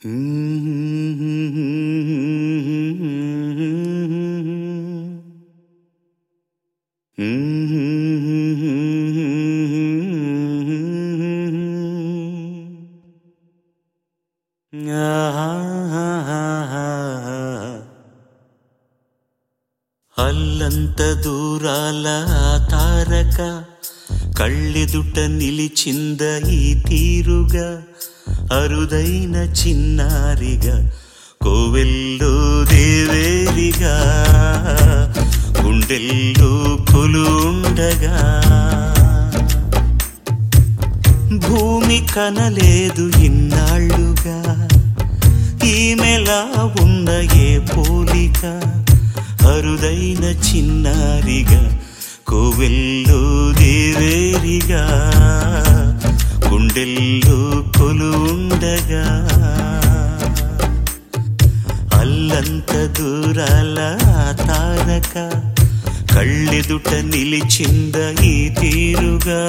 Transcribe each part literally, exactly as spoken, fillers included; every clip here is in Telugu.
అల్లంత దూరాల తారక కళ్ళెదుట నిలిచింద ఈ తీరుగా, అరుదైన చిన్నారిగా కోవెల్లో దేవేరిగా, గుండెల్లో కొలుండగా. భూమి కనలేదు ఇన్నాళ్ళుగా, ఈమెలా ఉన్న ఏ పోలిక, అరుదైన చిన్నారిగా కోవెల్లో దేవేరిగా, గుండెల్లో కొలుండగా. అల్లంత దూరాల తారక కళ్ళెదుట నిలిచింద ఈ తీరుగా.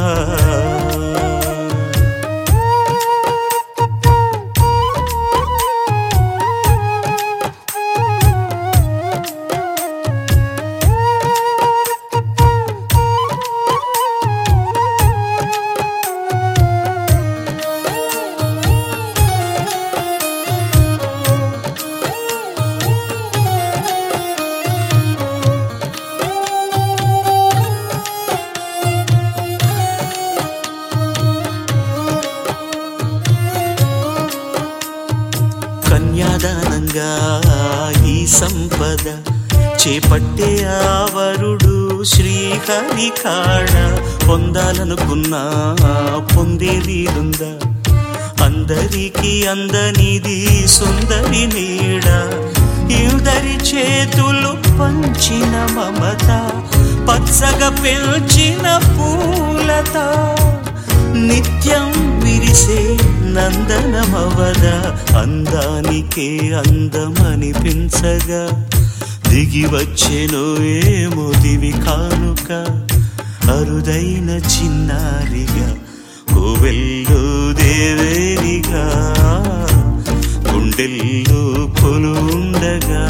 కన్యాదానంగా ఈ సంపద చేపట్టే ఆవరుడు శ్రీహరి కాడ, పొందాలనుకున్నా పొందేదీరుందా, అందరికీ అందనిది సుందరి నీడ. ఇద్దరి చేతులు పంచిన మమత, పచ్చగా పెంచిన పూలత, నిత్యం విరిసే నందనమవద, అందానికే అందమనిపించగా, దిగి వచ్చెనో ఏమో దివి కానుక, అరుదైన చిన్నారిగా కోవెల్లో దేవేరిగా, గుండెల్లో కొలుండగా.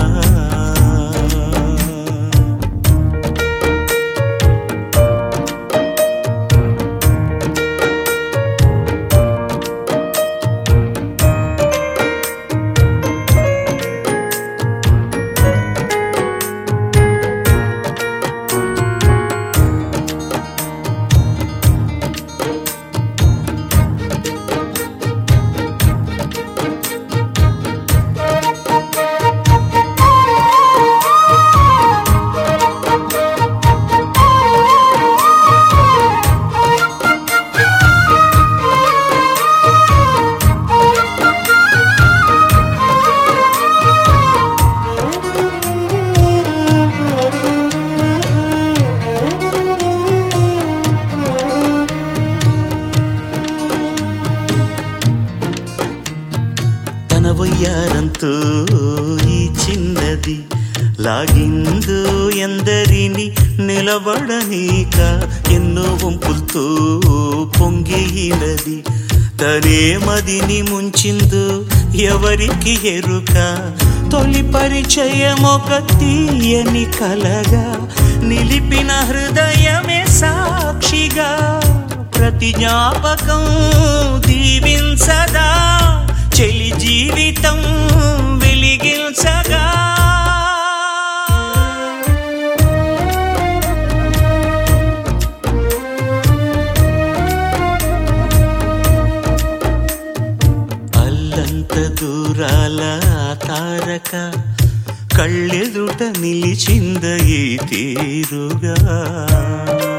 వయ్యారంతో ఈ చిన్నది లాగిందో ఎందరిని నిలబడనీక, ఎన్నో వంపులతో పొంగినది, తనే మదిని ముంచిందో ఎవరికి ఎరుక. తొలి పరిచయం ఒక తీయని కలగా, నిలిపిన హృదయమే సాక్షిగా, ప్రతి జ్ఞాపకం దీవించదా, చెలి జీవితం వెలిగించగా. అల్లంత దూరాల తారక కళ్ళెదుట నిలిచింద ఈ తీరుగా.